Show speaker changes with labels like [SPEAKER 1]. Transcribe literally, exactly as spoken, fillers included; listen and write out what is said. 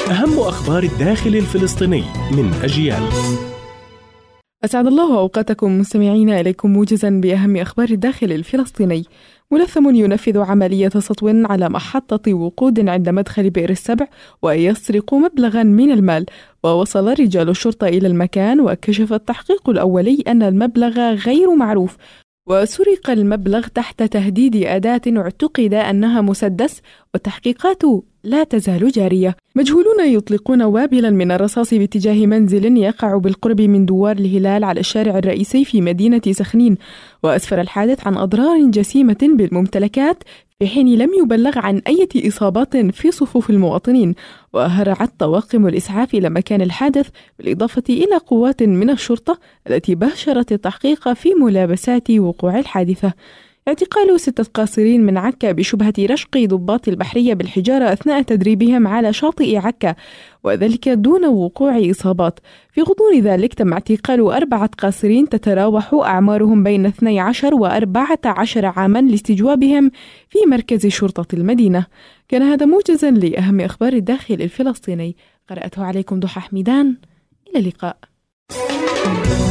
[SPEAKER 1] أهم أخبار الداخل الفلسطيني من أجيال.
[SPEAKER 2] أسعد الله أوقاتكم مستمعين، إليكم موجزا بأهم أخبار الداخل الفلسطيني. ملثم ينفذ عملية سطو على محطة وقود عند مدخل بئر السبع ويسرق مبلغا من المال، ووصل رجال الشرطة إلى المكان وكشف التحقيق الأولي أن المبلغ غير معروف، وسرق المبلغ تحت تهديد أداة اعتقد أنها مسدس، والتحقيقات لا تزال جارية. مجهولون يطلقون وابلا من الرصاص باتجاه منزل يقع بالقرب من دوار الهلال على الشارع الرئيسي في مدينة سخنين، وأسفر الحادث عن أضرار جسيمة بالممتلكات في حين لم يبلغ عن أي إصابات في صفوف المواطنين. وهرعت طواقم الإسعاف إلى مكان الحادث بالإضافة إلى قوات من الشرطة التي باشرت التحقيق في ملابسات وقوع الحادثة. اعتقال ستة قاصرين من عكا بشبهة رشق ضباط البحرية بالحجارة أثناء تدريبهم على شاطئ عكا، وذلك دون وقوع إصابات. في غضون ذلك تم اعتقال أربعة قاصرين تتراوح أعمارهم بين اثني عشر وأربعة عشر عاما لاستجوابهم في مركز شرطة المدينة. كان هذا موجزا لأهم أخبار الداخل الفلسطيني، قرأته عليكم ضحى حميدان. إلى اللقاء.